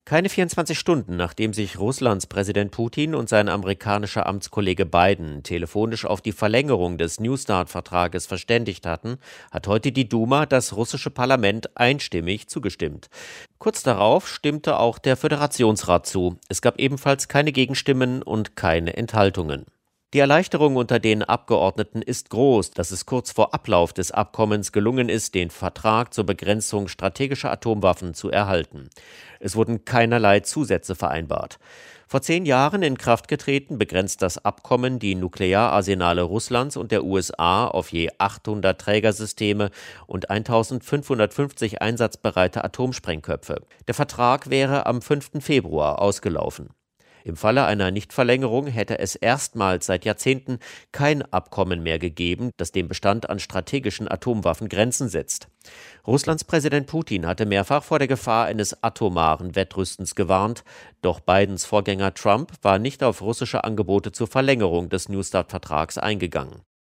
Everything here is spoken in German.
Keine 24 Stunden, nachdem sich Russlands Präsident Putin und sein amerikanischer Amtskollege Biden telefonisch auf die Verlängerung des New Start-Vertrages verständigt hatten, hat heute die Duma, das russische Parlament, einstimmig zugestimmt. Kurz darauf stimmte auch der Föderationsrat zu. Es gab ebenfalls keine Gegenstimmen und keine Enthaltungen. Die Erleichterung unter den Abgeordneten ist groß, dass es kurz vor Ablauf des Abkommens gelungen ist, den Vertrag zur Begrenzung strategischer Atomwaffen zu erhalten. Es wurden keinerlei Zusätze vereinbart. Vor 10 Jahren in Kraft getreten, begrenzt das Abkommen die Nukleararsenale Russlands und der USA auf je 800 Trägersysteme und 1550 einsatzbereite Atomsprengköpfe. Der Vertrag wäre am 5. Februar ausgelaufen. Im Falle einer Nichtverlängerung hätte es erstmals seit Jahrzehnten kein Abkommen mehr gegeben, das dem Bestand an strategischen Atomwaffen Grenzen setzt. Russlands Präsident Putin hatte mehrfach vor der Gefahr eines atomaren Wettrüstens gewarnt, doch Bidens Vorgänger Trump war nicht auf russische Angebote zur Verlängerung des New Start-Vertrags eingegangen.